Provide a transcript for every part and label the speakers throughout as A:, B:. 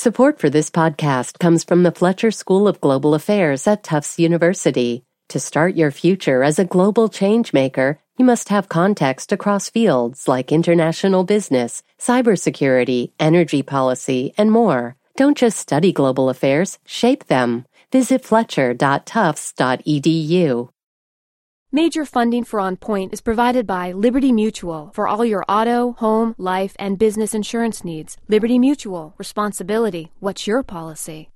A: Support for this podcast comes from the Fletcher School of Global Affairs at Tufts University. To start your future as a global changemaker, you must have context across fields like international business, cybersecurity, energy policy, and more. Don't just study global affairs, shape them. Visit fletcher.tufts.edu.
B: Major funding for On Point is provided by Liberty Mutual for all your auto, home, life, and business insurance needs. Liberty Mutual. Responsibility. What's your policy?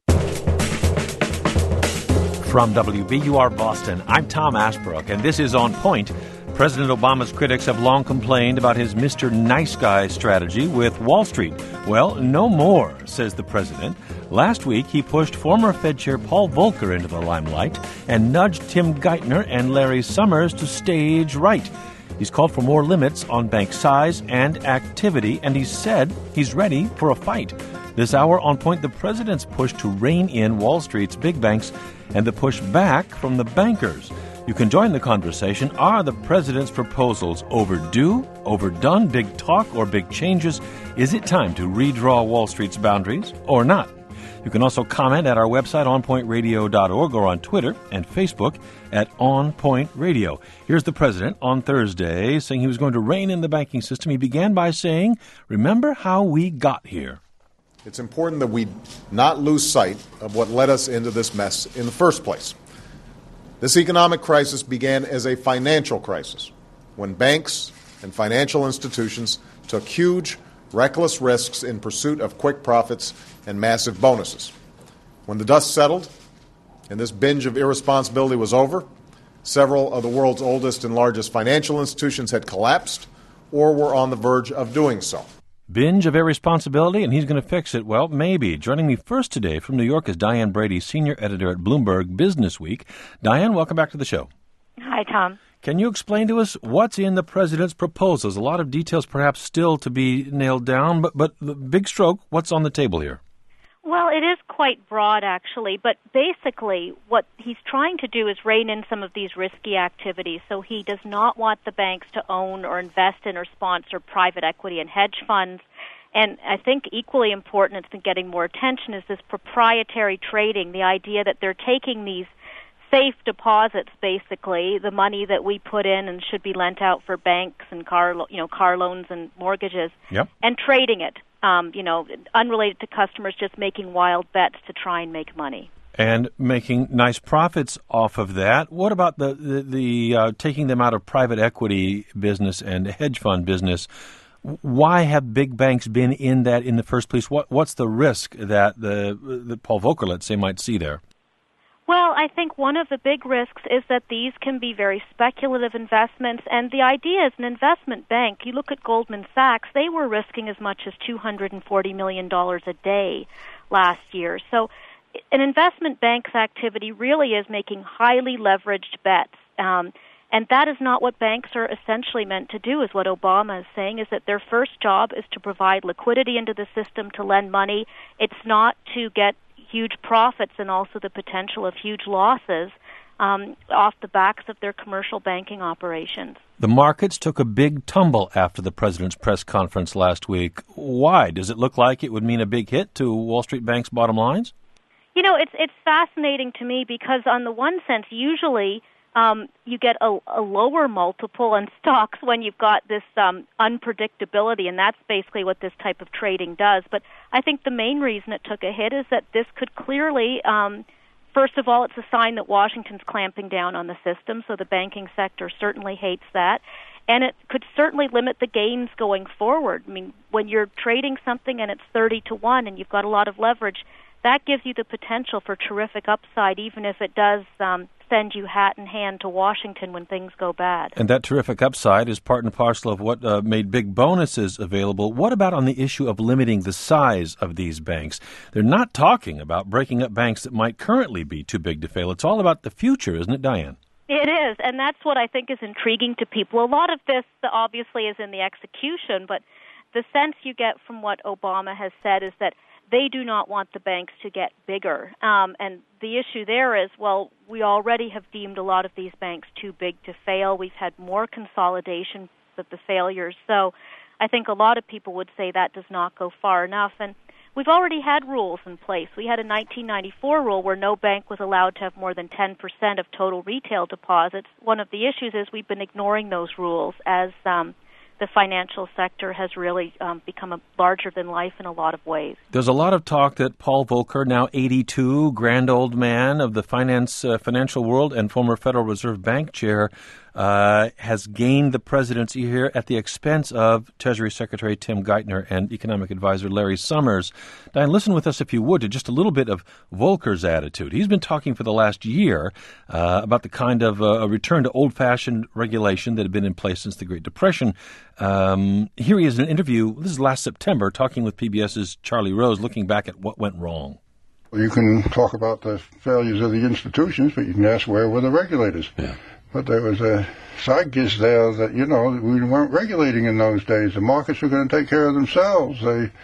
C: From WBUR Boston, I'm Tom Ashbrook, and this is On Point. President Obama's critics have long complained about his Mr. Nice Guy strategy with Wall Street. Well, no more, says the president. Last week, he pushed former Fed Chair Paul Volcker into the limelight and nudged Tim Geithner and Larry Summers to stage right. He's called for more limits on bank size and activity, and he said he's ready for a fight. This hour, On Point, the president's push to rein in Wall Street's big banks and the push back from the bankers. You can join the conversation. Are the president's proposals overdue, overdone, big talk, or big changes? Is it time to redraw Wall Street's boundaries or not? You can also comment at our website, onpointradio.org, or on Twitter and Facebook at On Point Radio. Here's the president on Thursday saying he was going to rein in the banking system. He began by saying, remember how we got here.
D: It's important that we not lose sight of what led us into this mess in the first place. This economic crisis began as a financial crisis when banks and financial institutions took huge, reckless risks in pursuit of quick profits and massive bonuses. When the dust settled and this binge of irresponsibility was over, several of the world's oldest and largest financial institutions had collapsed or were on the verge of doing so.
C: Binge of irresponsibility, and he's going to fix it? Well, maybe. Joining me first today from New York is Diane Brady, senior editor at Bloomberg Business Week. Diane, welcome back to the show.
E: Hi, Tom.
C: Can you explain to us what's in the president's proposals? A lot of details perhaps still to be nailed down, but the big stroke, what's on the table here?
E: Well, it is quite broad, actually, but basically what he's trying to do is rein in some of these risky activities. So he does not want the banks to own or invest in or sponsor private equity and hedge funds. And I think equally important, it's been getting more attention, is this proprietary trading, the idea that they're taking these safe deposits, basically, the money that we put in and should be lent out for banks and car loans and mortgages, and trading it. Unrelated to customers, just making wild bets to try and make money.
C: And making nice profits off of that. What about the taking them out of private equity business and hedge fund business? Why have big banks been in that in the first place? What's the risk that the Paul Volcker, let's say, might see there?
E: Well, I think one of the big risks is that these can be very speculative investments, and the idea is an investment bank. You look at Goldman Sachs, they were risking as much as $240 million a day last year. So an investment bank's activity really is making highly leveraged bets, and that is not what banks are essentially meant to do, is what Obama is saying, is that their first job is to provide liquidity into the system to lend money. It's not to get huge profits and also the potential of huge losses off the backs of their commercial banking operations.
C: The markets took a big tumble after the president's press conference last week. Why? Does it look like it would mean a big hit to Wall Street Bank's bottom lines?
E: You know, it's fascinating to me because on the one sense, usually you get a lower multiple on stocks when you've got this unpredictability, and that's basically what this type of trading does. But I think the main reason it took a hit is that this could clearly, first of all, it's a sign that Washington's clamping down on the system, so the banking sector certainly hates that. And it could certainly limit the gains going forward. I mean, when you're trading something and it's 30-1 and you've got a lot of leverage, that gives you the potential for terrific upside, even if it does send you hat in hand to Washington when things go bad.
C: And that terrific upside is part and parcel of what made big bonuses available. What about on the issue of limiting the size of these banks? They're not talking about breaking up banks that might currently be too big to fail. It's all about the future, isn't it, Diane?
E: It is, and that's what I think is intriguing to people. A lot of this obviously is in the execution, but the sense you get from what Obama has said is that they do not want the banks to get bigger. And the issue there is, well, we already have deemed a lot of these banks too big to fail. We've had more consolidation of the failures. So I think a lot of people would say that does not go far enough. And we've already had rules in place. We had a 1994 rule where no bank was allowed to have more than 10% of total retail deposits. One of the issues is we've been ignoring those rules as the financial sector has really become a larger than life in a lot of ways.
C: There's a lot of talk that Paul Volcker, now 82, grand old man of the financial world and former Federal Reserve Bank chair, has gained the presidency here at the expense of Treasury Secretary Tim Geithner and Economic Advisor Larry Summers. Diane, listen with us, if you would, to just a little bit of Volcker's attitude. He's been talking for the last year about the kind of a return to old-fashioned regulation that had been in place since the Great Depression. Here he is in an interview, this is last September, talking with PBS's Charlie Rose, looking back at what went wrong.
F: You can talk about the failures of the institutions, but you can ask where were the regulators.
C: Yeah.
F: But there was a zeitgeist there that, we weren't regulating in those days. The markets were going to take care of themselves.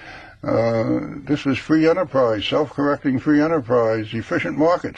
F: This was free enterprise, self-correcting free enterprise, efficient markets.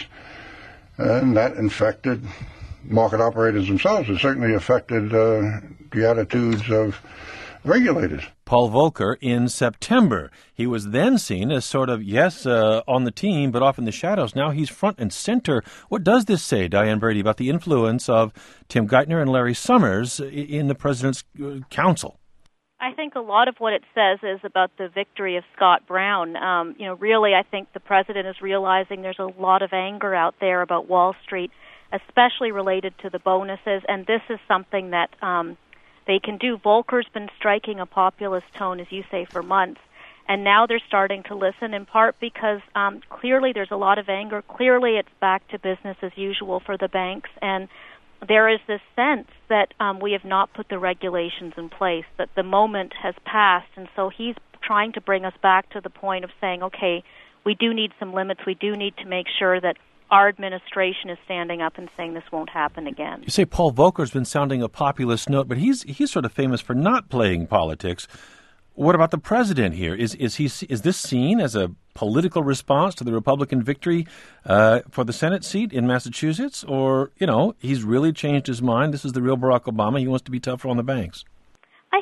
F: And that infected market operators themselves. It certainly affected the attitudes of regulators.
C: Paul Volcker in September. He was then seen as sort of, on the team, but off in the shadows. Now he's front and center. What does this say, Diane Brady, about the influence of Tim Geithner and Larry Summers in the president's council?
E: I think a lot of what it says is about the victory of Scott Brown. Really, I think the president is realizing there's a lot of anger out there about Wall Street, especially related to the bonuses, and this is something that they can do. Volcker's been striking a populist tone, as you say, for months, and now they're starting to listen, in part because clearly there's a lot of anger. Clearly it's back to business as usual for the banks, and there is this sense that we have not put the regulations in place, that the moment has passed, and so he's trying to bring us back to the point of saying, okay, we do need some limits. We do need to make sure that our administration is standing up and saying this won't happen again.
C: You say Paul Volcker's been sounding a populist note, but he's sort of famous for not playing politics. What about the president here? Is this seen as a political response to the Republican victory for the Senate seat in Massachusetts? Or, he's really changed his mind? This is the real Barack Obama. He wants to be tougher on the banks.
E: I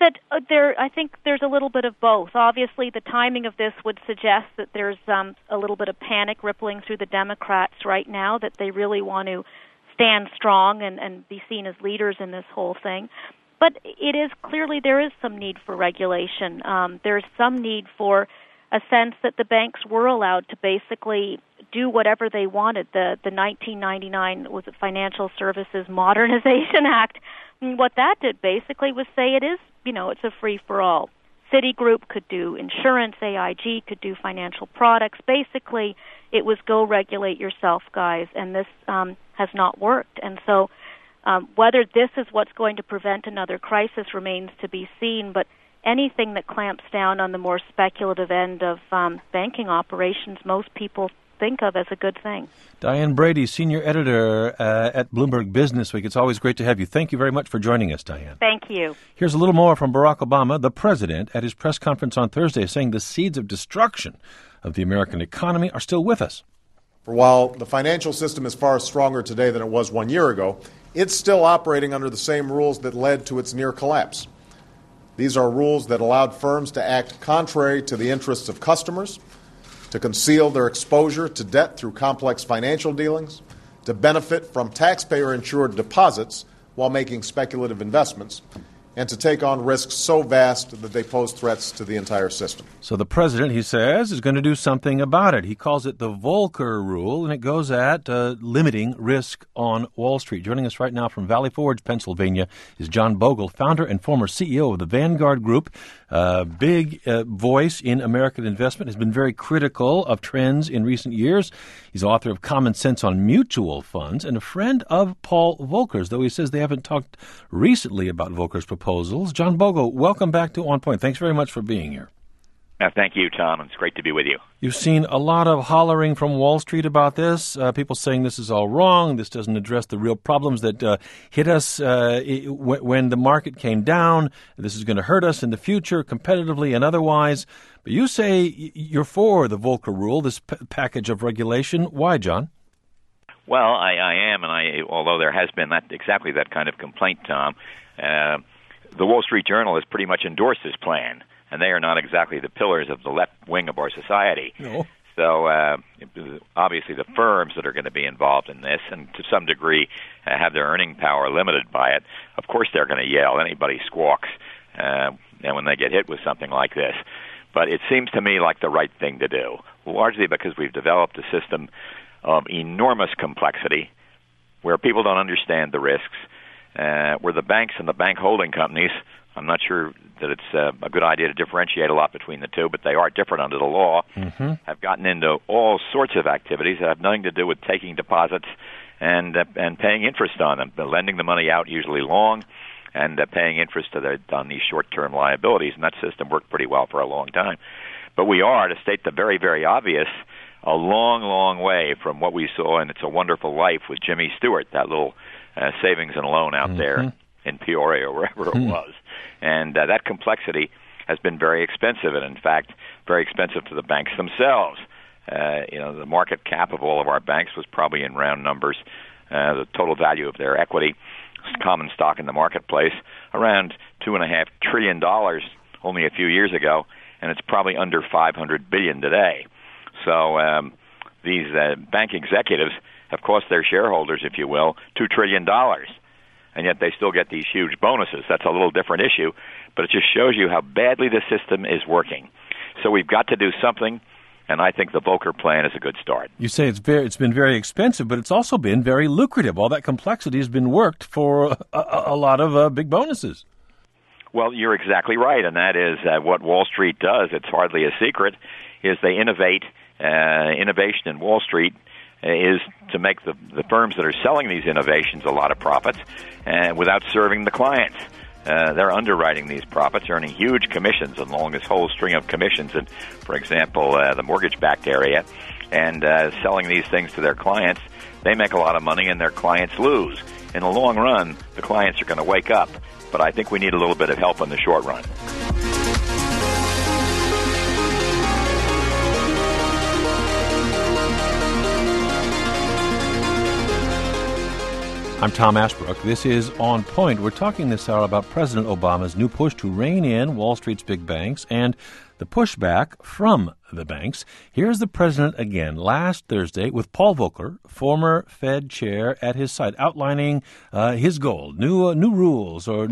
E: think there's a little bit of both. Obviously, the timing of this would suggest that there's a little bit of panic rippling through the Democrats right now, that they really want to stand strong and be seen as leaders in this whole thing. But it is clearly there is some need for regulation. There's some need for a sense that the banks were allowed to basically do whatever they wanted. The 1999 was it Financial Services Modernization Act. And what that did basically was say it is, it's a free-for-all. Citigroup could do insurance, AIG could do financial products. Basically, it was go regulate yourself, guys, and this has not worked. And so whether this is what's going to prevent another crisis remains to be seen, but anything that clamps down on the more speculative end of banking operations, most people think of as a good thing.
C: Diane Brady, senior editor at Bloomberg Businessweek. It's always great to have you. Thank you very much for joining us, Diane.
E: Thank you.
C: Here's a little more from Barack Obama, the president, at his press conference on Thursday, saying the seeds of destruction of the American economy are still with us.
D: For while the financial system is far stronger today than it was 1 year ago, it's still operating under the same rules that led to its near collapse. These are rules that allowed firms to act contrary to the interests of customers, to conceal their exposure to debt through complex financial dealings, to benefit from taxpayer-insured deposits while making speculative investments, and to take on risks so vast that they pose threats to the entire system.
C: So the president, he says, is going to do something about it. He calls it the Volcker Rule, and it goes at limiting risk on Wall Street. Joining us right now from Valley Forge, Pennsylvania, is John Bogle, founder and former CEO of the Vanguard Group. Big voice in American investment, has been very critical of trends in recent years. He's author of Common Sense on Mutual Funds and a friend of Paul Volcker's, though he says they haven't talked recently about Volcker's proposals. John Bogle, welcome back to On Point. Thanks very much for being here.
G: Thank you, Tom. It's great to be with you.
C: You've seen a lot of hollering from Wall Street about this, people saying this is all wrong, this doesn't address the real problems that hit us when the market came down, this is going to hurt us in the future, competitively and otherwise. But you say you're for the Volcker Rule, this package of regulation. Why, John?
G: Well, I am, and although there has been exactly that kind of complaint, Tom, the Wall Street Journal has pretty much endorsed this plan. and they are not exactly the pillars of the left wing of our society.
C: No.
G: So obviously the firms that are going to be involved in this, and to some degree have their earning power limited by it, of course they're going to yell. Anybody squawks and when they get hit with something like this. But it seems to me like the right thing to do, largely because we've developed a system of enormous complexity where people don't understand the risks, where the banks and the bank holding companies, I'm not sure that it's a good idea to differentiate a lot between the two, but they are different under the law, have gotten into all sorts of activities that have nothing to do with taking deposits and paying interest on them, lending the money out usually long, and paying interest on these short-term liabilities, and that system worked pretty well for a long time. But we are, to state the very, very obvious, a long, long way from what we saw in It's a Wonderful Life with Jimmy Stewart, that little savings and loan out there in Peoria or wherever it was. And that complexity has been very expensive, and in fact, very expensive to the banks themselves. The market cap of all of our banks was probably, in round numbers, the total value of their equity, common stock in the marketplace, around $2.5 trillion only a few years ago, and it's probably under $500 billion today. So these bank executives have cost their shareholders, if you will, $2 trillion. And yet they still get these huge bonuses. That's a little different issue, but it just shows you how badly the system is working. So we've got to do something, and I think the Volcker plan is a good start.
C: You say it's been very expensive, but it's also been very lucrative. All that complexity has been worked for a lot of big bonuses.
G: Well, you're exactly right, and that is what Wall Street does. It's hardly a secret, is they innovate. Innovation in Wall Street is to make the firms that are selling these innovations a lot of profits without serving the clients. They're underwriting these profits, earning huge commissions along this whole string of commissions in, for example, the mortgage-backed area, and selling these things to their clients. They make a lot of money and their clients lose. In the long run, the clients are going to wake up, but I think we need a little bit of help in the short run.
C: I'm Tom Ashbrook. This is On Point. We're talking this hour about President Obama's new push to rein in Wall Street's big banks and the pushback from the banks. Here's the president again last Thursday with Paul Volcker, former Fed chair, at his side, outlining his goal, new rules or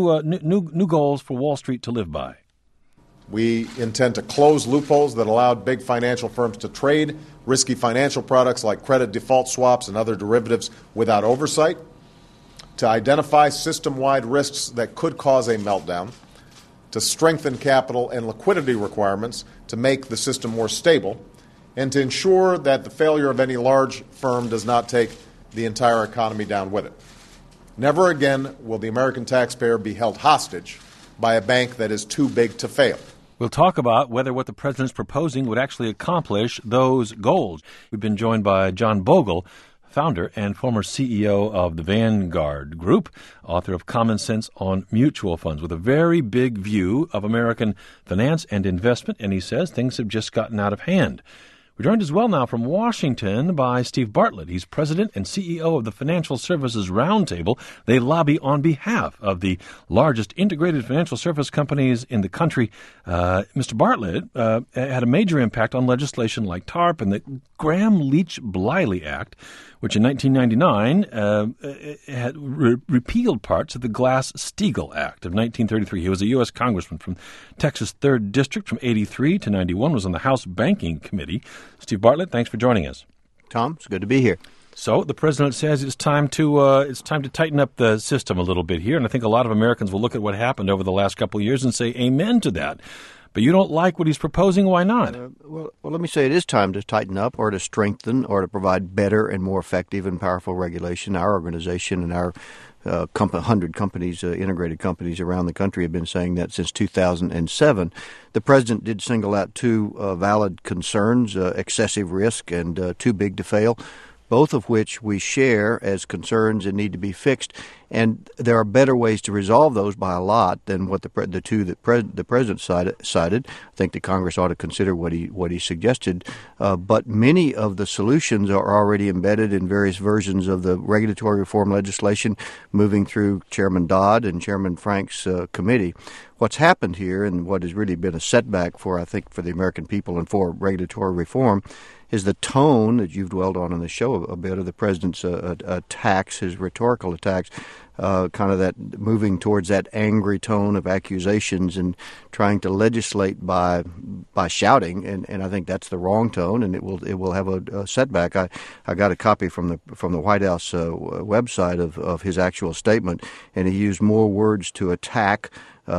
C: new goals for Wall Street to live by.
D: We intend to close loopholes that allowed big financial firms to trade risky financial products like credit default swaps and other derivatives without oversight, to identify system-wide risks that could cause a meltdown, to strengthen capital and liquidity requirements to make the system more stable, and to ensure that the failure of any large firm does not take the entire economy down with it. Never again will the American taxpayer be held hostage by a bank that is too big to fail.
C: We'll talk about whether what the president's proposing would actually accomplish those goals. We've been joined by John Bogle, founder and former CEO of the Vanguard Group, author of Common Sense on Mutual Funds, with a very big view of American finance and investment, and he says things have just gotten out of hand. We're joined as well now from Washington by Steve Bartlett. He's president and CEO of the Financial Services Roundtable. They lobby on behalf of the largest integrated financial service companies in the country. Mr. Bartlett had a major impact on legislation like TARP and the Gramm-Leach-Bliley Act, which in 1999 had repealed parts of the Glass-Steagall Act of 1933. He was a U.S. congressman from Texas 3rd District from 83 to 91, was on the House Banking Committee. Steve Bartlett, thanks for joining us.
H: Tom, it's good to be here.
C: So the president says it's time to tighten up the system a little bit here, and I think a lot of Americans will look at what happened over the last couple of years and say amen to that. But you don't like what he's proposing. Why not?
H: Well, let me say it is time to tighten up or to strengthen or to provide better and more effective and powerful regulation. Our organization and our 100 companies, integrated companies around the country have been saying that since 2007. The president did single out two valid concerns, excessive risk and too big to fail, both of which we share as concerns and need to be fixed. And there are better ways to resolve those by a lot than what the two that the president cited. I think the Congress ought to consider what he suggested. But many of the solutions are already embedded in various versions of the regulatory reform legislation moving through Chairman Dodd and Chairman Frank's committee. What's happened here, and what has really been a setback for the American people and for regulatory reform, is the tone that you've dwelled on in the show a bit of the president's attacks, his rhetorical attacks, kind of that moving towards that angry tone of accusations and trying to legislate by shouting, and I think that's the wrong tone, and it will have a setback. I got a copy from the White House website of his actual statement, and he used more words to attack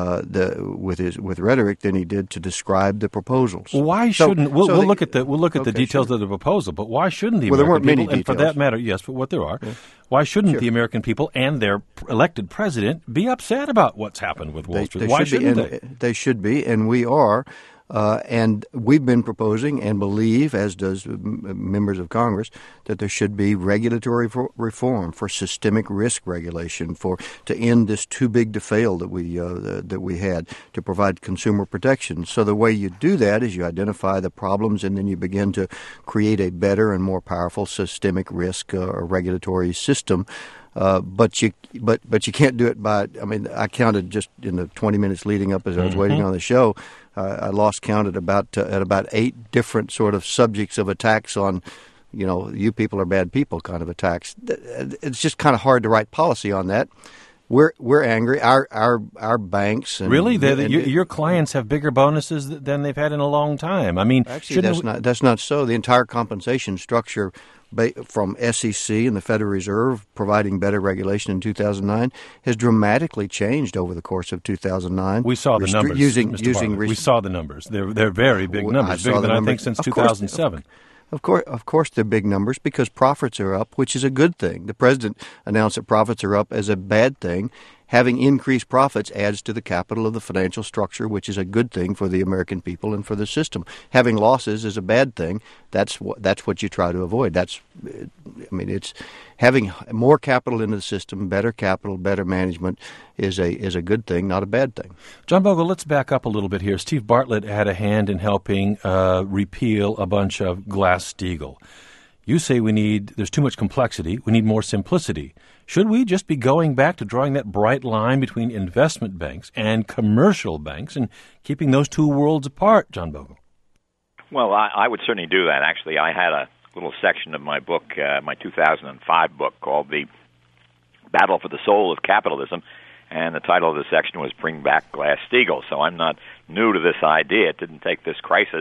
H: with rhetoric than he did to describe the proposals.
C: Why shouldn't we'll look at the details of the proposal? But why shouldn't the American people?
H: Many details.
C: And for that matter, yes, but what there are. Yeah. Why shouldn't the American people and their elected president be upset about what's happened with Wall Street? Why shouldn't they? They
H: should be, and we are. And we've been proposing and believe, as does members of Congress, that there should be regulatory reform for systemic risk regulation to end this too big to fail that we had, to provide consumer protection. So the way you do that is you identify the problems and then you begin to create a better and more powerful systemic risk regulatory system. But you can't do it by. I mean, I counted just in the 20 minutes leading up as I was waiting on the show. I lost count at about 8 different sort of subjects of attacks on, you people are bad people kind of attacks. It's just kind of hard to write policy on that. We're angry. Our banks and,
C: really your clients have bigger bonuses than they've had in a long time. I mean,
H: actually, that's not so. The entire compensation structure from SEC and the Federal Reserve providing better regulation in 2009 has dramatically changed over the course of 2009.
C: We saw the numbers. We saw the numbers. They're very big numbers, bigger than I think since 2007.
H: Of course, they're big numbers because profits are up, which is a good thing. The president announced that profits are up as a bad thing. Having increased profits adds to the capital of the financial structure, which is a good thing for the American people and for the system. Having losses is a bad thing. That's what you try to avoid. It's having more capital into the system, better capital, better management is a good thing, not a bad thing.
C: John Bogle, let's back up a little bit here. Steve Bartlett had a hand in helping repeal a bunch of Glass-Steagall. You say there's too much complexity. We need more simplicity. Should we just be going back to drawing that bright line between investment banks and commercial banks and keeping those two worlds apart, John Bogle?
G: Well, I would certainly do that. Actually, I had a little section of my book, my 2005 book, called The Battle for the Soul of Capitalism, and the title of the section was Bring Back Glass-Steagall. So I'm not new to this idea. It didn't take this crisis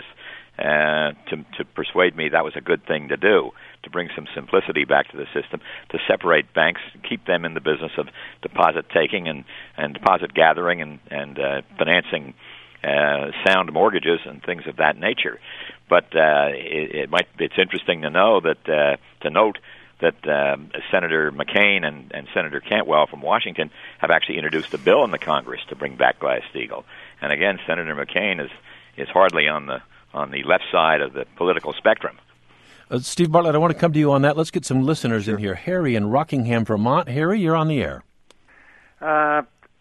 G: to persuade me that was a good thing to do, to bring some simplicity back to the system, to separate banks, keep them in the business of deposit taking and deposit gathering and financing sound mortgages and things of that nature. But it's interesting to note that Senator McCain and Senator Cantwell from Washington have actually introduced a bill in the Congress to bring back Glass-Steagall. And again, Senator McCain is hardly on the left side of the political spectrum.
C: Steve Bartlett, I want to come to you on that. Let's get some listeners in here. Harry in Rockingham, Vermont. Harry, you're on the air.
I: Tom,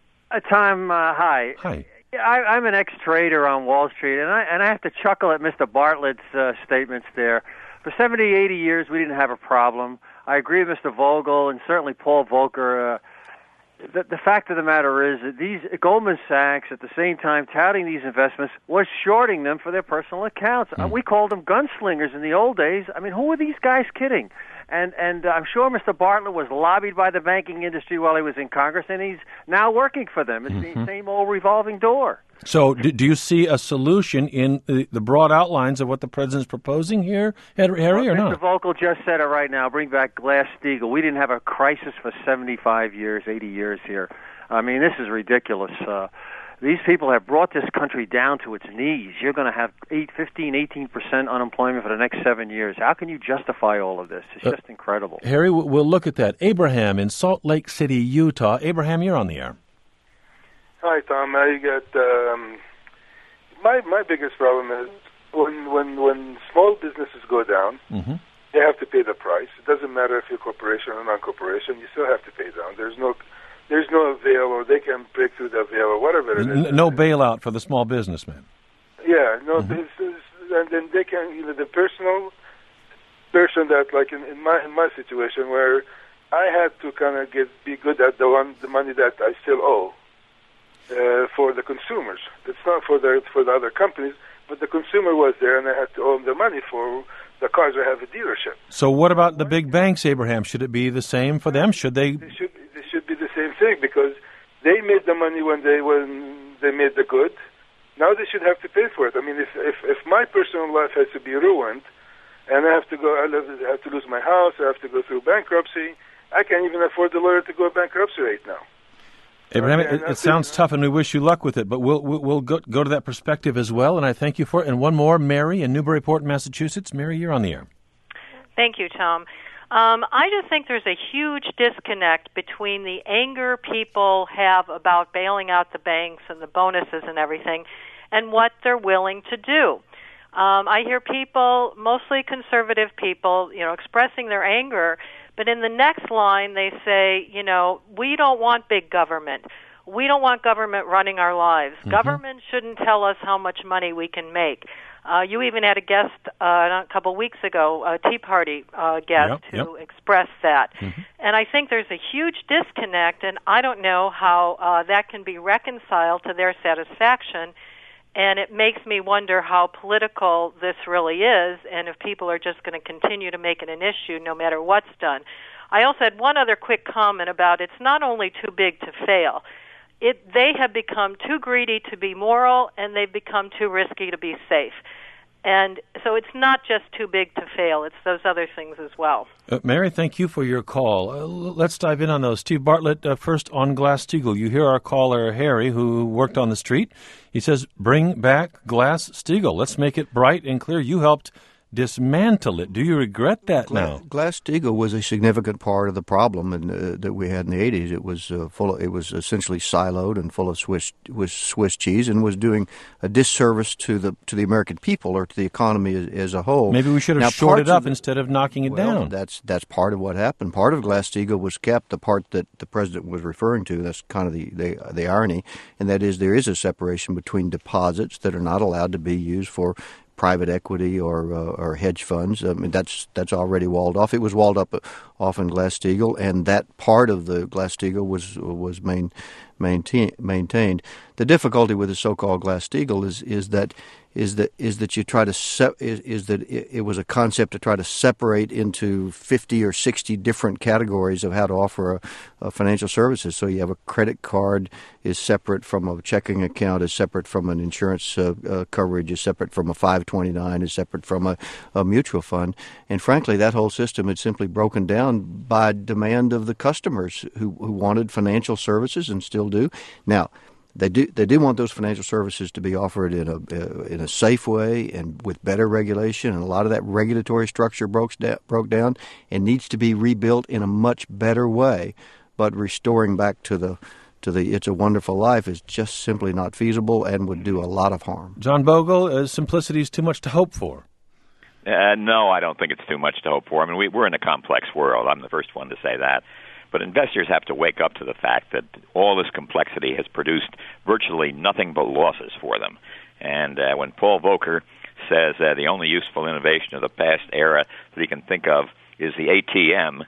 I: hi.
C: Hi.
I: I'm an ex-trader on Wall Street, and I have to chuckle at Mr. Bartlett's statements there. For 70, 80 years, we didn't have a problem. I agree with Mr. Vogel and certainly Paul Volcker. The fact of the matter is that these Goldman Sachs, at the same time touting these investments, was shorting them for their personal accounts. We called them gunslingers in the old days. I mean, who are these guys kidding? And I'm sure Mr. Bartlett was lobbied by the banking industry while he was in Congress, and he's now working for them. It's the same old revolving door.
C: So do you see a solution in the broad outlines of what the president's proposing here, Harry, or not?
I: Mr. Vogel just said it right now. Bring back Glass-Steagall. We didn't have a crisis for 75 years, 80 years here. I mean, this is ridiculous. These people have brought this country down to its knees. You're going to have 18% unemployment for the next 7 years. How can you justify all of this? It's just incredible.
C: Harry, we'll look at that. Abraham in Salt Lake City, Utah. Abraham, you're on the air.
J: Hi, Tom. I got my biggest problem is when small businesses go down, they have to pay the price. It doesn't matter if you're a corporation or non-corporation, you still have to pay down. There's no veil, or they can break through the veil, or whatever it is.
C: No bailout for the small businessman.
J: Yeah, no, and then they can, the person that, like in my situation, where I had to kind of be good at the money that I still owe for the consumers. It's not for the other companies, but the consumer was there, and I had to owe them the money for the cars I have a dealership.
C: So what about the big banks, Abraham? Should it be the same for them? Should they?
J: They should be the same thing, because they made the money when they made the good. Now they should have to pay for it. I mean, if my personal life has to be ruined, and I have to lose my house, I have to go through bankruptcy, I can't even afford the lawyer to go bankruptcy right now.
C: Abraham, it sounds tough, and we wish you luck with it, but we'll go to that perspective as well, and I thank you for it. And one more, Mary in Newburyport, Massachusetts. Mary, you're on the air.
K: Thank you, Tom. I just think there's a huge disconnect between the anger people have about bailing out the banks and the bonuses and everything and what they're willing to do. I hear people, mostly conservative people, expressing their anger, but in the next line they say, we don't want big government. We don't want government running our lives. Mm-hmm. Government shouldn't tell us how much money we can make. You even had a guest a couple of weeks ago, a Tea Party guest, who expressed that. Mm-hmm. And I think there's a huge disconnect, and I don't know how that can be reconciled to their satisfaction. And it makes me wonder how political this really is, and if people are just going to continue to make it an issue no matter what's done. I also had one other quick comment about it's not only too big to fail. They have become too greedy to be moral, and they've become too risky to be safe. And so it's not just too big to fail. It's those other things as well.
C: Mary, thank you for your call. Let's dive in on those. Steve Bartlett, first on Glass-Steagall. You hear our caller, Harry, who worked on the street. He says, bring back Glass-Steagall. Let's make it bright and clear. You helped dismantle it. Do you regret that now?
H: Glass-Steagall was a significant part of the problem that we had in the 80s. It was it was essentially siloed and full of Swiss cheese, and was doing a disservice to the American people or to the economy as a whole.
C: Maybe we should have shored it up instead of knocking it down.
H: That's part of what happened. Part of Glass-Steagall was kept. The part that the president was referring to, that's kind of the irony, and that is there is a separation between deposits that are not allowed to be used for private equity or hedge funds. I mean, that's already walled off. It was walled off in Glass-Steagall, and that part of the Glass-Steagall was maintained. The difficulty with the so-called Glass-Steagall is that you try to it was a concept to try to separate into 50 or 60 different categories of how to offer financial services. So you have a credit card is separate from a checking account, is separate from an insurance coverage, is separate from a 529, is separate from a mutual fund. And frankly, that whole system had simply broken down by demand of the customers who wanted financial services and still do. Now, They do want those financial services to be offered in a safe way and with better regulation, and a lot of that regulatory structure broke down and needs to be rebuilt in a much better way. But restoring back to the It's a Wonderful Life is just simply not feasible and would do a lot of harm.
C: John Bogle, simplicity is too much to hope for.
G: No, I don't think it's too much to hope for. I mean, we're in a complex world. I'm the first one to say that. But investors have to wake up to the fact that all this complexity has produced virtually nothing but losses for them. And when Paul Volcker says the only useful innovation of the past era that he can think of is the ATM,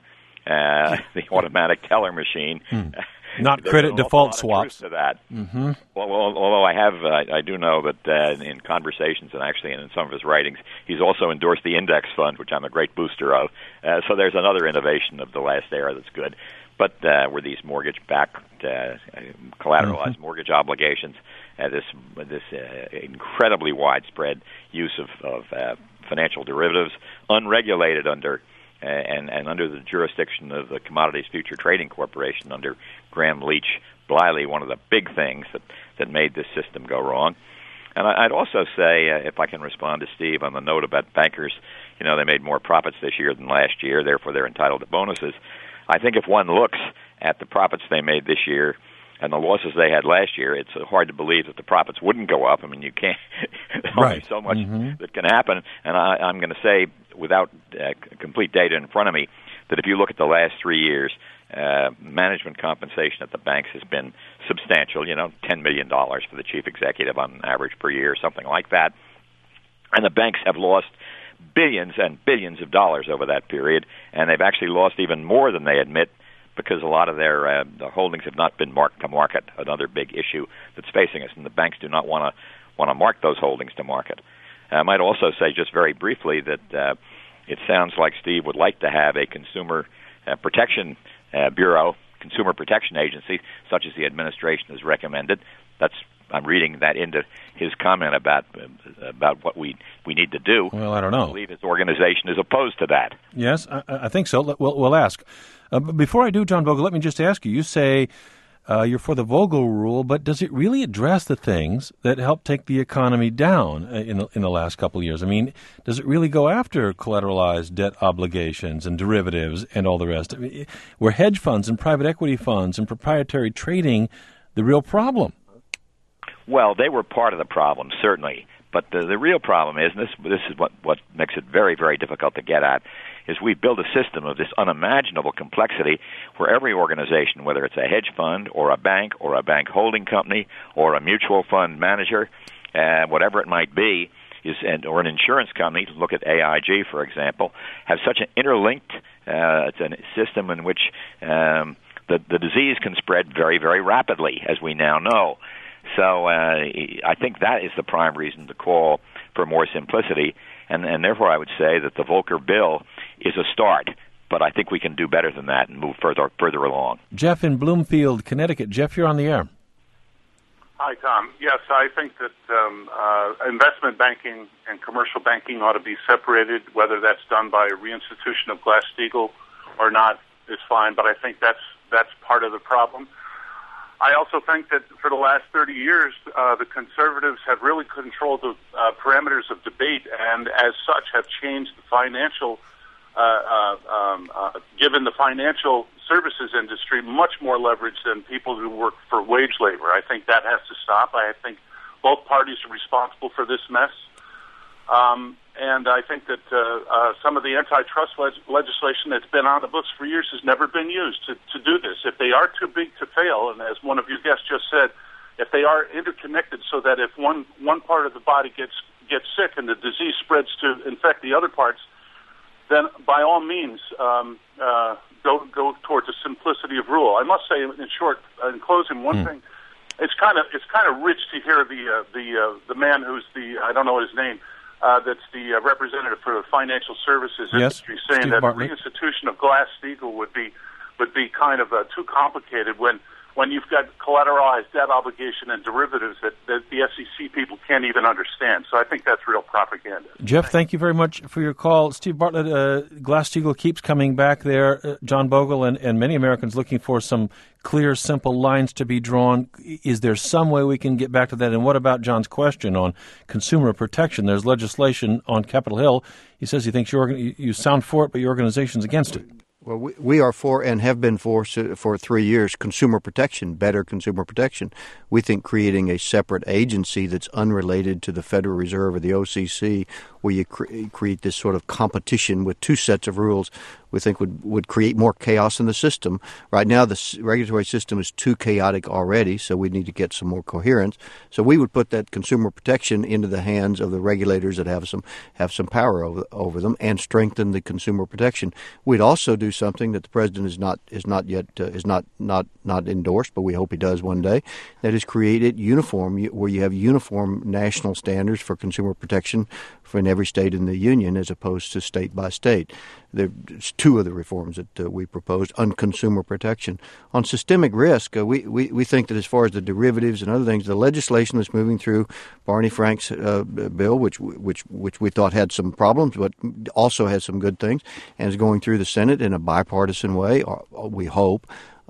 G: the automatic teller machine.
C: Not credit default swaps.
G: To that.
C: Mm-hmm.
G: Well, although I do know that in conversations and actually in some of his writings, he's also endorsed the index fund, which I'm a great booster of. So there's another innovation of the last era that's good. But were these mortgage-backed, collateralized mortgage obligations, this incredibly widespread use of financial derivatives, unregulated under and under the jurisdiction of the Commodities Future Trading Corporation under Graham Leach Bliley, one of the big things that made this system go wrong. And I'd also say, if I can respond to Steve on the note about bankers, they made more profits this year than last year, therefore they're entitled to bonuses. I think if one looks at the profits they made this year and the losses they had last year, it's hard to believe that the profits wouldn't go up. I mean, you can't. There's only so much that can happen. And I'm going to say, without complete data in front of me that if you look at the last 3 years, management compensation at the banks has been substantial, $10 million for the chief executive on average per year, something like that. And the banks have lost billions and billions of dollars over that period, and they've actually lost even more than they admit because a lot of their holdings have not been marked to market, another big issue that's facing us, and the banks do not want to mark those holdings to market. I might also say just very briefly that it sounds like Steve would like to have a consumer protection bureau, consumer protection agency, such as the administration has recommended. I'm reading that into his comment about what we need to do.
C: Well, I don't know.
G: I believe his organization is opposed to that.
C: Yes, I think so. We'll ask. Before I do, John Bogle, let me just ask you. You say you're for the Vogel rule, but does it really address the things that help take the economy down in the last couple of years? I mean, does it really go after collateralized debt obligations and derivatives and all the rest? I mean, were hedge funds and private equity funds and proprietary trading the real problem?
G: Well, they were part of the problem, certainly. But the real problem is, and this is what makes it very, very difficult to get at, is we've built a system of this unimaginable complexity where every organization, whether it's a hedge fund or a bank holding company or a mutual fund manager, whatever it might be, or an insurance company, look at AIG, for example, have such an interlinked it's a system in which the disease can spread very, very rapidly, as we now know. So I think that is the prime reason to call for more simplicity, and therefore I would say that the Volcker bill is a start, but I think we can do better than that and move further along.
C: Jeff in Bloomfield, Connecticut. Jeff, you're on the air.
L: Hi, Tom. Yes, I think that investment banking and commercial banking ought to be separated. Whether that's done by a reinstitution of Glass-Steagall or not is fine, but I think that's part of the problem. I also think that for the last 30 years, the conservatives have really controlled the parameters of debate, and as such have changed the financial, given the financial services industry much more leverage than people who work for wage labor. I think that has to stop. I think both parties are responsible for this mess. And I think that some of the antitrust legislation that's been on the books for years has never been used to do this. If they are too big to fail, and as one of your guests just said, if they are interconnected so that if one part of the body gets sick and the disease spreads to infect the other parts, then by all means go towards a simplicity of rule. I must say, in closing, one thing. It's kind of rich to hear the man who's I don't know his name. That's the representative for the financial services industry, saying
C: Steve
L: that
C: Bartlett.
L: reinstitution of Glass-Steagall would be kind of too complicated when you've got collateralized debt obligation and derivatives that the SEC people can't even understand. So I think that's real propaganda.
C: Jeff, thank you very much for your call. Steve Bartlett, Glass-Steagall keeps coming back there. John Bogle and many Americans looking for some clear, simple lines to be drawn. Is there some way we can get back to that? And what about John's question on consumer protection? There's legislation on Capitol Hill. He says he thinks you sound for it, but your organization's against it.
H: Well, we are for and have been for 3 years consumer protection, better consumer protection. We think creating a separate agency that's unrelated to the Federal Reserve or the OCC, where you create this sort of competition with two sets of rules, we think would create more chaos in the system. Right now, the regulatory system is too chaotic already, so we need to get some more coherence. So we would put that consumer protection into the hands of the regulators that have some power over them, and strengthen the consumer protection. We'd also do something that the president is not yet endorsed, but we hope he does one day. That is create it uniform, where you have uniform national standards for consumer protection in every state in the union, as opposed to state by state. There's two of the reforms that we proposed on consumer protection. On systemic risk, we think that as far as the derivatives and other things, the legislation that's moving through Barney Frank's bill, which we thought had some problems, but also has some good things, and is going through the Senate in a bipartisan way, we hope,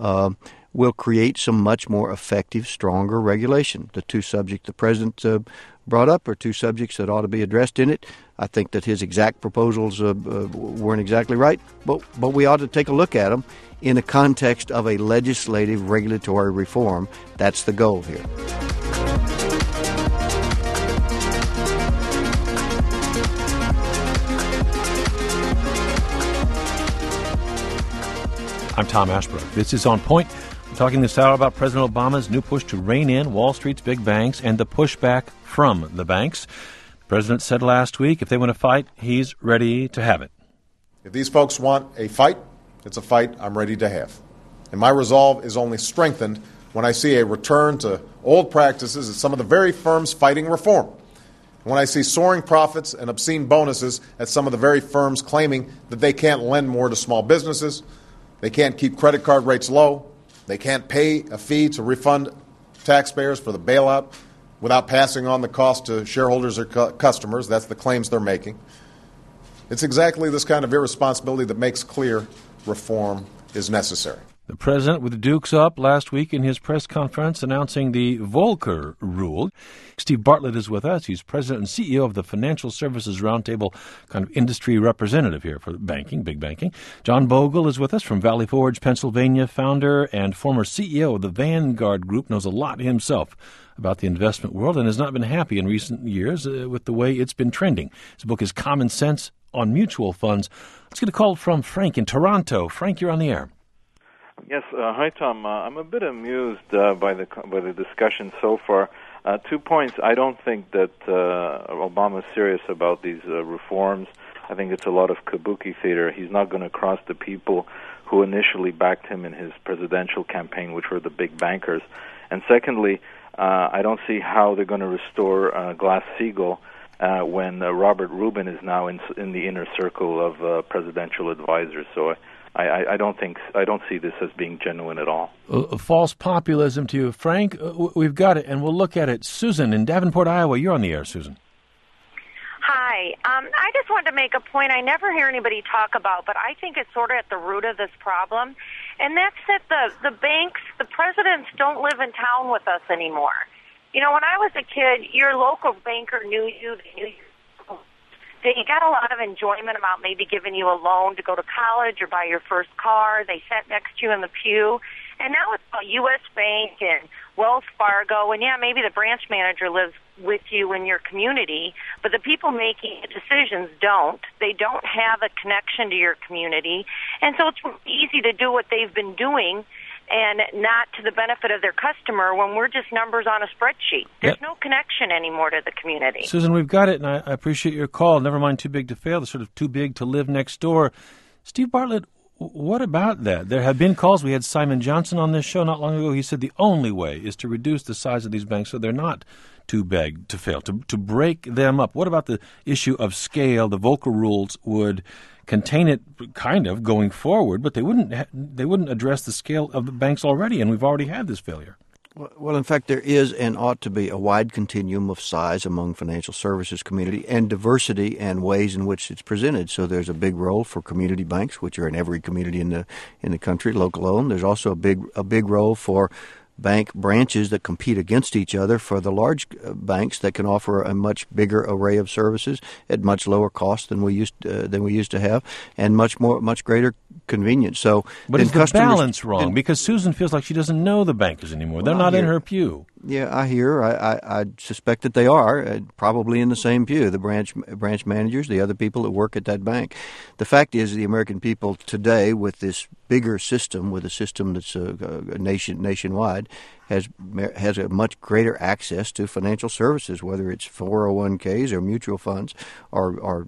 H: will create some much more effective, stronger regulation. The two subjects the president brought up are two subjects that ought to be addressed in it. I think that his exact proposals weren't exactly right, but we ought to take a look at them in the context of a legislative regulatory reform. That's the goal here.
C: I'm Tom Ashbrook. This is On Point. We're talking this hour about President Obama's new push to rein in Wall Street's big banks and the pushback from the banks. The president said last week if they want to fight, he's ready to have it.
D: If these folks want a fight, it's a fight I'm ready to have. And my resolve is only strengthened when I see a return to old practices at some of the very firms fighting reform. When I see soaring profits and obscene bonuses at some of the very firms claiming that they can't lend more to small businesses, they can't keep credit card rates low, they can't pay a fee to refund taxpayers for the bailout without passing on the cost to shareholders or customers. That's the claims they're making. It's exactly this kind of irresponsibility that makes clear reform is necessary.
C: The president with the dukes up last week in his press conference announcing the Volcker Rule. Steve Bartlett is with us. He's president and CEO of the Financial Services Roundtable, kind of industry representative here for banking, big banking. John Bogle is with us from Valley Forge, Pennsylvania, founder and former CEO of the Vanguard Group, knows a lot himself about the investment world and has not been happy in recent years with the way it's been trending. His book is Common Sense on Mutual Funds. Let's get a call from Frank in Toronto. Frank, you're on the air.
M: Yes, hi Tom. I'm a bit amused by the discussion so far. 2 points. I don't think that Obama's serious about these reforms. I think it's a lot of kabuki theater. He's not going to cross the people who initially backed him in his presidential campaign, which were the big bankers. And secondly, I don't see how they're going to restore Glass-Steagall when Robert Rubin is now in the inner circle of presidential advisors. So I don't see this as being genuine at all.
C: False populism to you. Frank, we've got it, and we'll look at it. Susan in Davenport, Iowa, you're on the air, Susan.
N: Hi. I just wanted to make a point I never hear anybody talk about, but I think it's sort of at the root of this problem, and that's that the banks, the presidents don't live in town with us anymore. You know, when I was a kid, your local banker knew you, they knew you. They got a lot of enjoyment about maybe giving you a loan to go to college or buy your first car. They sat next to you in the pew. And now it's about U.S. Bank and Wells Fargo. And, yeah, maybe the branch manager lives with you in your community, but the people making the decisions don't. They don't have a connection to your community. And so it's easy to do what they've been doing and not to the benefit of their customer when we're just numbers on a spreadsheet. There's no connection anymore to the community.
C: Susan, we've got it, and I appreciate your call. Never mind too big to fail, the sort of too big to live next door. Steve Bartlett, what about that? There have been calls. We had Simon Johnson on this show not long ago. He said the only way is to reduce the size of these banks so they're not too big to fail, to break them up. What about the issue of scale? The Volcker rules would contain it kind of going forward, but they wouldn't address the scale of the banks already, and we've already had this failure.
H: Well, in fact, there is and ought to be a wide continuum of size among financial services community and diversity and ways in which it's presented. So there's a big role for community banks, which are in every community in the country, local owned. There's also a big role for bank branches that compete against each other for the large banks that can offer a much bigger array of services at much lower cost than we used to have, and much greater convenience. So,
C: but is the balance wrong? Because Susan feels like she doesn't know the bankers anymore. They're not in her pew.
H: Yeah, I hear. I suspect that they are probably in the same pew. The branch managers, the other people that work at that bank. The fact is, the American people today, with this bigger system, with a system that's nationwide, has a much greater access to financial services, whether it's 401ks or mutual funds or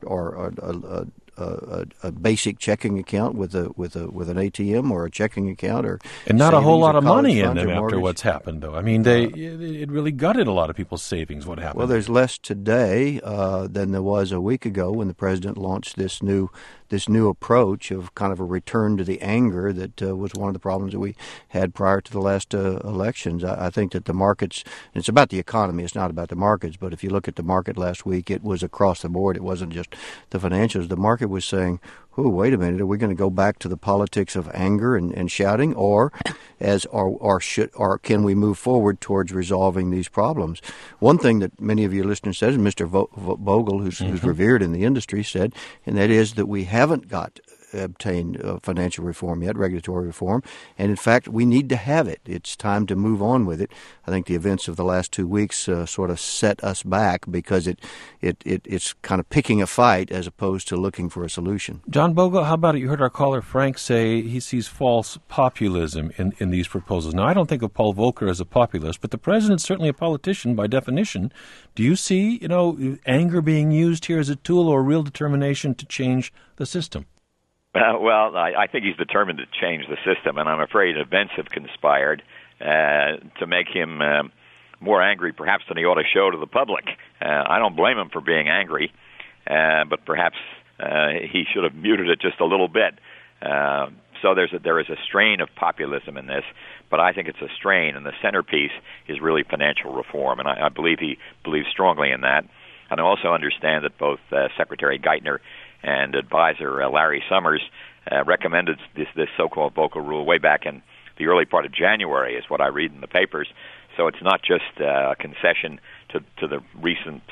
H: a basic checking account with an ATM or a checking account,
C: and not a whole lot of money in them after what's happened, though. I mean, it really gutted a lot of people's savings. What happened?
H: Well, there's less today than there was a week ago when the president launched this new approach of kind of a return to the anger that was one of the problems that we had prior to the last elections. I think that the markets, it's about the economy, it's not about the markets, but if you look at the market last week, it was across the board. It wasn't just the financials. The market was saying, oh, wait a minute, are we going to go back to the politics of anger and shouting, or can we move forward towards resolving these problems? One thing that many of your listeners said, and Mr. Bogle, who's revered in the industry, said, and that is that we haven't got obtained financial reform yet, regulatory reform. And in fact, we need to have it. It's time to move on with it. I think the events of the last 2 weeks sort of set us back because it's kind of picking a fight as opposed to looking for a solution.
C: John Bogle, how about it? You heard our caller Frank say he sees false populism in these proposals. Now, I don't think of Paul Volcker as a populist, but the president's certainly a politician by definition. Do you see, anger being used here as a tool or real determination to change the system?
G: Well, I think he's determined to change the system, and I'm afraid events have conspired to make him more angry perhaps than he ought to show to the public. I don't blame him for being angry, but perhaps he should have muted it just a little bit. So there is a strain of populism in this, but I think it's a strain, and the centerpiece is really financial reform, and I believe he believes strongly in that. And I also understand that both Secretary Geithner and advisor Larry Summers recommended this so-called Volcker rule way back in the early part of January, is what I read in the papers. So it's not just a concession to the recent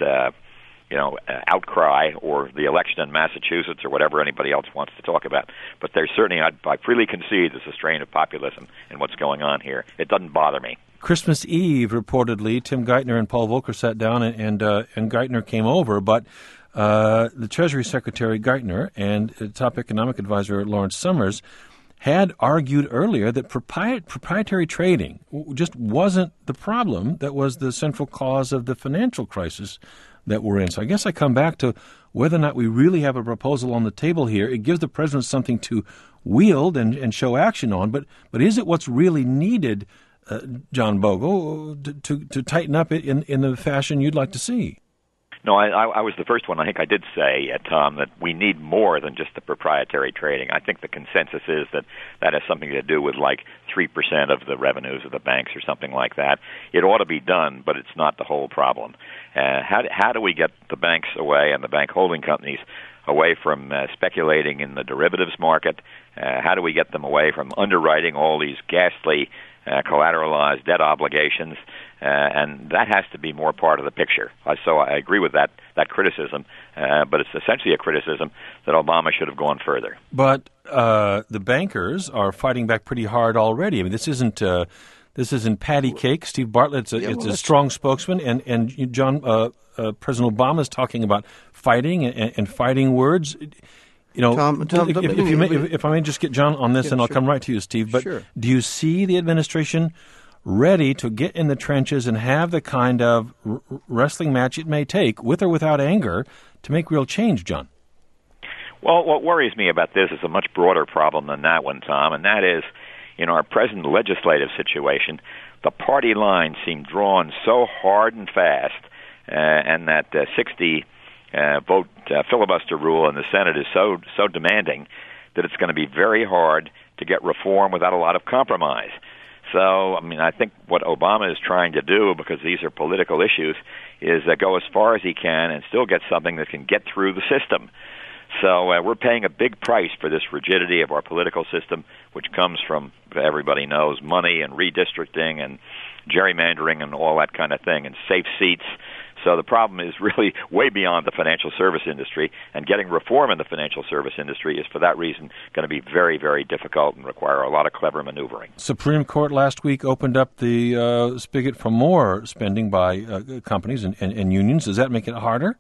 G: outcry or the election in Massachusetts or whatever anybody else wants to talk about. But there's certainly, I freely concede, there's a strain of populism in what's going on here. It doesn't bother me.
C: Christmas Eve, reportedly, Tim Geithner and Paul Volcker sat down, and Geithner came over, but the Treasury Secretary Geithner and top economic advisor Lawrence Summers had argued earlier that proprietary trading just wasn't the problem that was the central cause of the financial crisis that we're in. So I guess I come back to whether or not we really have a proposal on the table here. It gives the president something to wield and show action on, but is it what's really needed, John Bogle, to tighten up it in the fashion you'd like to see?
G: No, I was the first one. I think I did say, Tom, that we need more than just the proprietary trading. I think the consensus is that has something to do with like 3% of the revenues of the banks or something like that. It ought to be done, but it's not the whole problem. How do we get the banks away and the bank holding companies away from speculating in the derivatives market? How do we get them away from underwriting all these ghastly collateralized debt obligations? And that has to be more part of the picture. So I agree with that criticism, but it's essentially a criticism that Obama should have gone further.
C: But the bankers are fighting back pretty hard already. I mean, this isn't patty cake. Steve Bartlett's a strong spokesman, and John President Obama is talking about fighting and fighting words.
H: Tom,
C: if I may just get John on this, and I'll come right to you, Steve. But do you see the administration ready to get in the trenches and have the kind of wrestling match it may take, with or without anger, to make real change, John?
G: Well, what worries me about this is a much broader problem than that one, Tom, and that is, in our present legislative situation, the party lines seem drawn so hard and fast, and that 60-vote filibuster rule in the Senate is so demanding that it's going to be very hard to get reform without a lot of compromise. So, I think what Obama is trying to do, because these are political issues, is go as far as he can and still get something that can get through the system. So we're paying a big price for this rigidity of our political system, which comes from, everybody knows, money and redistricting and gerrymandering and all that kind of thing, and safe seats. So the problem is really way beyond the financial service industry, and getting reform in the financial service industry is, for that reason, going to be very, very difficult and require a lot of clever maneuvering.
C: Supreme Court last week opened up the spigot for more spending by companies and unions. Does that make it harder?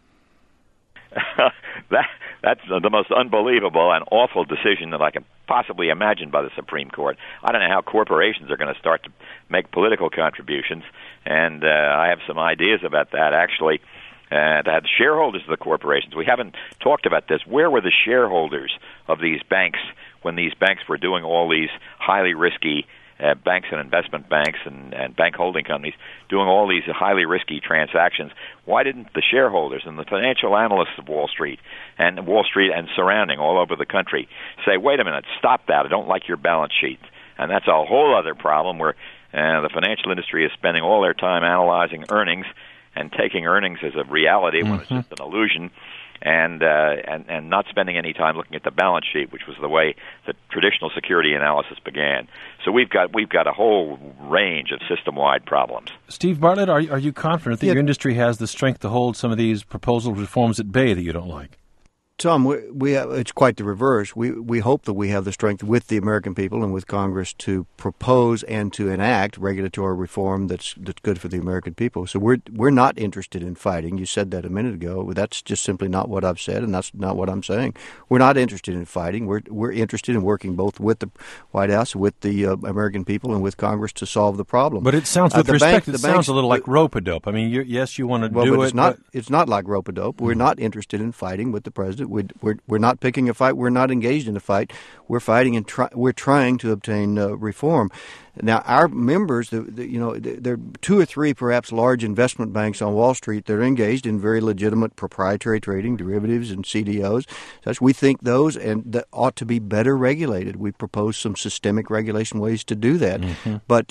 G: That's the most unbelievable and awful decision that I can possibly imagine by the Supreme Court. I don't know how corporations are going to start to make political contributions, and I have some ideas about that, actually. To have shareholders of the corporations. We haven't talked about this. Where were the shareholders of these banks when these banks were doing all these highly risky banks and investment banks and bank holding companies doing all these highly risky transactions? Why didn't the shareholders and the financial analysts of Wall Street and surrounding all over the country say, wait a minute, stop that, I don't like your balance sheet? And that's a whole other problem where the financial industry is spending all their time analyzing earnings and taking earnings as a reality when it's just an illusion, and not spending any time looking at the balance sheet, which was the way that traditional security analysis began. So we've got a whole range of system-wide problems.
C: Steve Bartlett, are you confident that your industry has the strength to hold some of these proposal reforms at bay that you don't like?
H: Tom, it's quite the reverse. We hope that we have the strength with the American people and with Congress to propose and to enact regulatory reform that's good for the American people. So we're not interested in fighting. You said that a minute ago. That's just simply not what I've said, and that's not what I'm saying. We're not interested in fighting. We're interested in working both with the White House, with the American people, and with Congress to solve the problem.
C: But it sounds, with respect, it sounds a little like rope-a-dope. I mean, yes, you want to do it.
H: It's not like rope-a-dope. We're not interested in fighting with the president. We're not picking a fight. We're not engaged in a fight. We're fighting and we're trying to obtain reform. Now, our members, there are 2 or 3 perhaps large investment banks on Wall Street that are engaged in very legitimate proprietary trading, derivatives and CDOs. Such we think those and that ought to be better regulated. We propose some systemic regulation ways to do that. Mm-hmm. But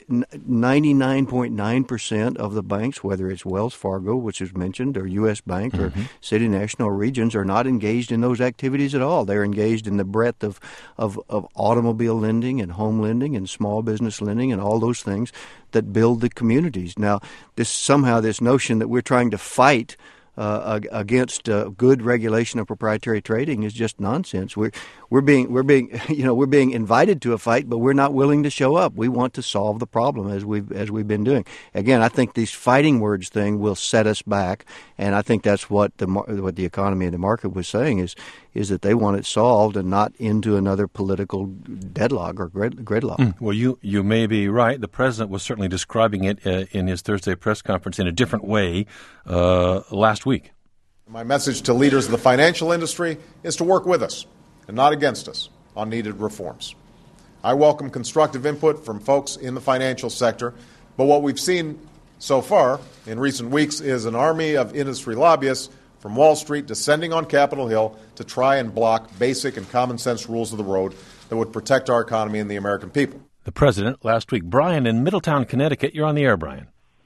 H: 99.9% of the banks, whether it's Wells Fargo, which is mentioned, or U.S. Bank, mm-hmm. or City National or Regions, are not engaged in those activities at all. They're engaged in the breadth of automobile lending and home lending and small business lending and all those things that build the communities. Now, this notion that we're trying to fight against good regulation of proprietary trading is just nonsense. We're being invited to a fight, but we're not willing to show up. We want to solve the problem as we've been doing. Again, I think these fighting words thing will set us back, and I think that's what the economy and the market was saying is that they want it solved and not into another political deadlock or gridlock.
C: Well, you may be right. The president was certainly describing it in his Thursday press conference in a different way last week.
D: My message to leaders of the financial industry is to work with us and not against us on needed reforms. I welcome constructive input from folks in the financial sector, but what we've seen so far in recent weeks is an army of industry lobbyists from Wall Street descending on Capitol Hill to try and block basic and common sense rules of the road that would protect our economy and the American people.
C: The president last week. Brian in Middletown, Connecticut. You're on the air, Brian.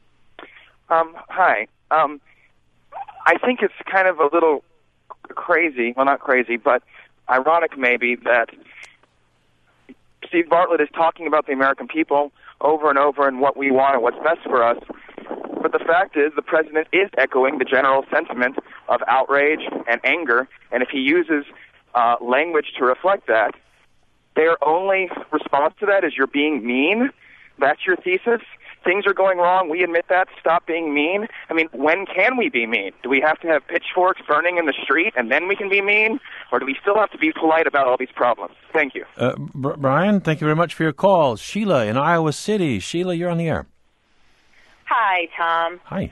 O: Hi. I think it's kind of a little crazy, well, not crazy, but ironic maybe that Steve Bartlett is talking about the American people over and over and what we want and what's best for us. But the fact is the president is echoing the general sentiment of outrage and anger, and if he uses language to reflect that, their only response to that is you're being mean. That's your thesis. Things are going wrong. We admit that. Stop being mean. I mean, when can we be mean? Do we have to have pitchforks burning in the street and then we can be mean? Or do we still have to be polite about all these problems? Thank you.
C: Brian, thank you very much for your call. Sheila in Iowa City. Sheila, you're on the air.
P: Hi, Tom.
C: Hi.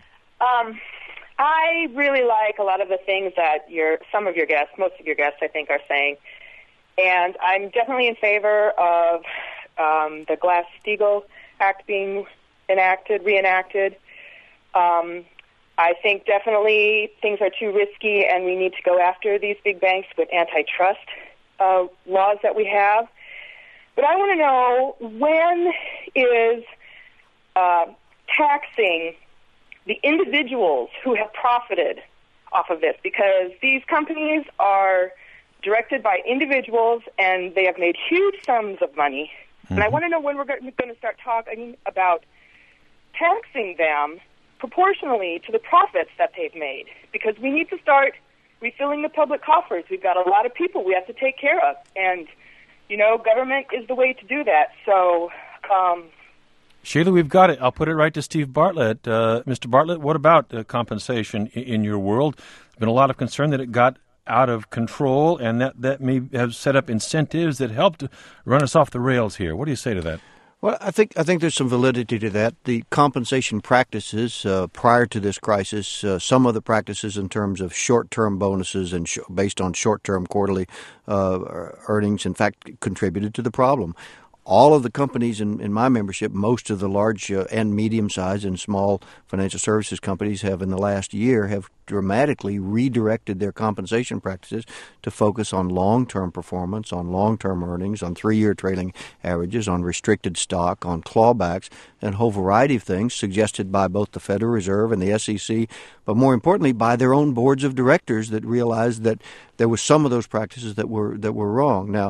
P: I really like a lot of the things that most of your guests, I think, are saying. And I'm definitely in favor of the Glass-Steagall Act being reenacted. I think definitely things are too risky and we need to go after these big banks with antitrust laws that we have. But I want to know, when is taxing the individuals who have profited off of this? Because these companies are directed by individuals and they have made huge sums of money. Mm-hmm. And I want to know when we're going to start talking about taxing them proportionally to the profits that they've made, because we need to start refilling the public coffers. We've got a lot of people we have to take care of, and, government is the way to do that. So,
C: Sheila, we've got it. I'll put it right to Steve Bartlett. Mr. Bartlett, what about compensation in your world? There's been a lot of concern that it got out of control and that may have set up incentives that helped run us off the rails here. What do you say to that?
H: Well, I think there's some validity to that. The compensation practices prior to this crisis, some of the practices in terms of short-term bonuses and based on short-term quarterly earnings, in fact, contributed to the problem. All of the companies in my membership, most of the large and medium-sized and small financial services companies have in the last year have dramatically redirected their compensation practices to focus on long-term performance, on long-term earnings, on 3-year trailing averages, on restricted stock, on clawbacks, and a whole variety of things suggested by both the Federal Reserve and the SEC, but more importantly by their own boards of directors that realized that there were some of those practices that were wrong. Now,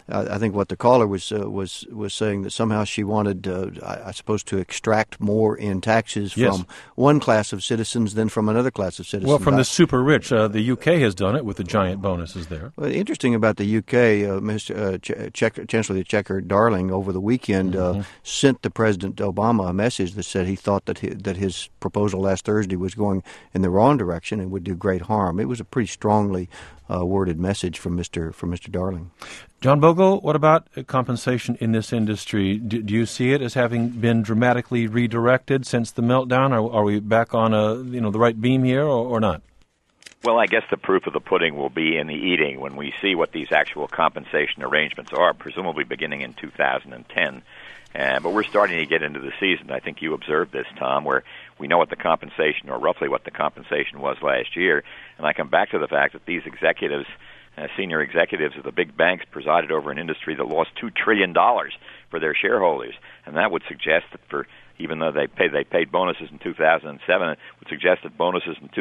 H: I think what the caller was saying, that somehow she wanted, I suppose, to extract more in taxes from one class of citizens than from another class of citizens.
C: Well, from the super rich. The UK has done it with the giant bonuses there.
H: Well, interesting about the UK, Chancellor Exchequer Darling over the weekend sent the President Obama a message that said he thought that his proposal last Thursday was going in the wrong direction and would do great harm. It was a pretty strongly worded message from Mr. Darling.
C: John Bogle, what about compensation in this industry? Do you see it as having been dramatically redirected since the meltdown? Are we back on the right beam here or not?
G: Well, I guess the proof of the pudding will be in the eating when we see what these actual compensation arrangements are, presumably beginning in 2010. But we're starting to get into the season. I think you observed this, Tom, where we know what the compensation, or roughly what the compensation was last year. And I come back to the fact that these executives, senior executives of the big banks, presided over an industry that lost $2 trillion for their shareholders. And that would suggest that even though they paid bonuses in 2007, it would suggest that bonuses in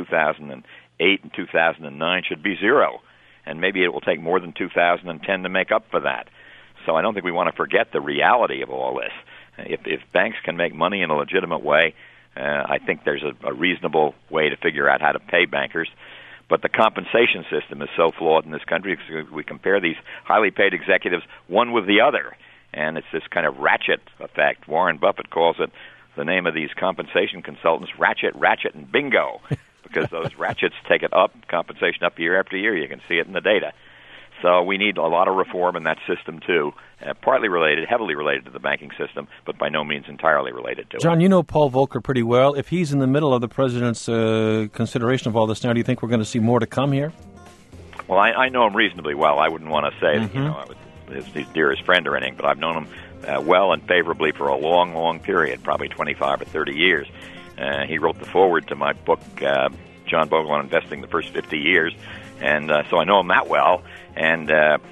G: 2008 and 2009 should be zero. And maybe it will take more than 2010 to make up for that. So I don't think we want to forget the reality of all this. If banks can make money in a legitimate way, I think there's a reasonable way to figure out how to pay bankers. But the compensation system is so flawed in this country because we compare these highly paid executives one with the other, and it's this kind of ratchet effect. Warren Buffett calls it, the name of these compensation consultants, ratchet, and bingo, because those ratchets take it up, compensation up year after year. You can see it in the data. So we need a lot of reform in that system, too, partly related, heavily related to the banking system, but by no means entirely related to it.
C: John, you know Paul Volcker pretty well. If he's in the middle of the president's consideration of all this now, do you think we're going to see more to come here?
G: Well, I know him reasonably well. I wouldn't want to say that, I was his dearest friend or anything, but I've known him well and favorably for a long, long period, probably 25 or 30 years. He wrote the foreword to my book, John Bogle on Investing, the First 50 Years, and so I know him that well. And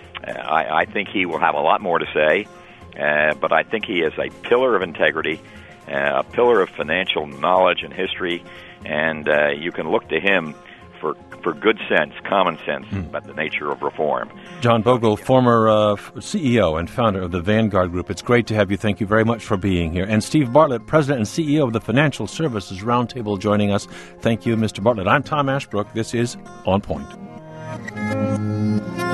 G: I think he will have a lot more to say, but I think he is a pillar of integrity, a pillar of financial knowledge and history, and you can look to him for good sense, common sense about the nature of reform.
C: John Bogle, former CEO and founder of the Vanguard Group. It's great to have you. Thank you very much for being here. And Steve Bartlett, President and CEO of the Financial Services Roundtable, joining us. Thank you, Mr. Bartlett. I'm Tom Ashbrook. This is On Point.